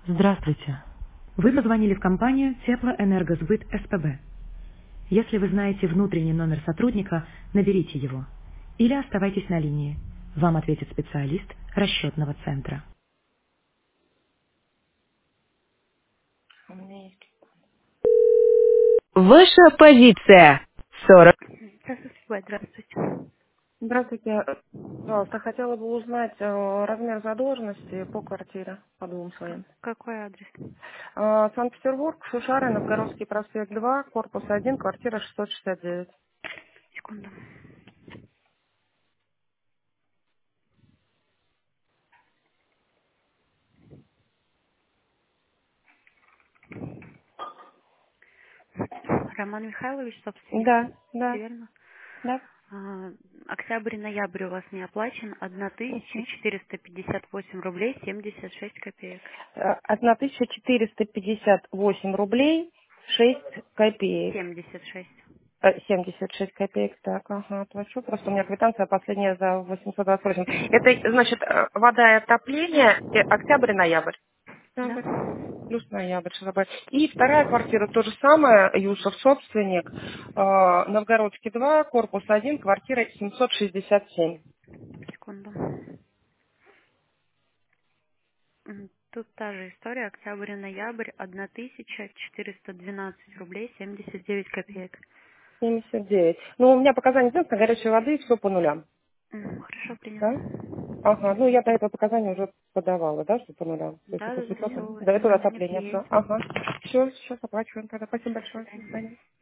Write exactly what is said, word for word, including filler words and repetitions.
Здравствуйте. Вы позвонили в компанию Теплоэнергосбыт СПБ. Если вы знаете внутренний номер сотрудника, наберите его. Или оставайтесь на линии. Вам ответит специалист расчетного центра. У меня есть. Ваша позиция. сорок. Сейчас успевать. Здравствуйте. Здравствуйте. Пожалуйста, хотела бы узнать э, размер задолженности по квартире по двум К- своим. какой адрес? Э, Санкт-Петербург, Шушары, Новгородский проспект два, корпус один, квартира шестьсот шестьдесят девять. Секунду. Роман Михайлович, собственник. Да, да, Верно? да. А, Октябрь и ноябрь у вас не оплачен. Одна тысяча Мгм. четыреста пятьдесят восемь рублей семьдесят шесть копеек. Э, тысяча четыреста пятьдесят восемь рублей шесть копеек. Семьдесят шесть. Э, семьдесят шесть копеек, так, ага, оплачу. Просто у меня квитанция последняя за восемьсот двадцать восемь. Это, значит, э, вода и отопление, э, октябрь-ноябрь. Да. Октябрь плюс ноябрь. Что такое? И вторая квартира то же самое, Юсов собственник, э, Новгородский два, корпус один, квартира семьсот шестьдесят семь. Секунду. М, Тут та же история. Октябрь и ноябрь. Одна тысяча четыреста двенадцать рублей семьдесят девять копеек. семьдесят девять. Ну, у меня показания единственное, горячей воды, все по нулям. М, Хорошо, Да? принял. Ага, ну я до этого показания уже подавала, да, что по нулям. То есть Да, это да, с да, все, учетом. у вас До этого изменения отопления все. есть. Ага. Все, сейчас оплачиваем тогда. Спасибо До большое. До свидания. свидания.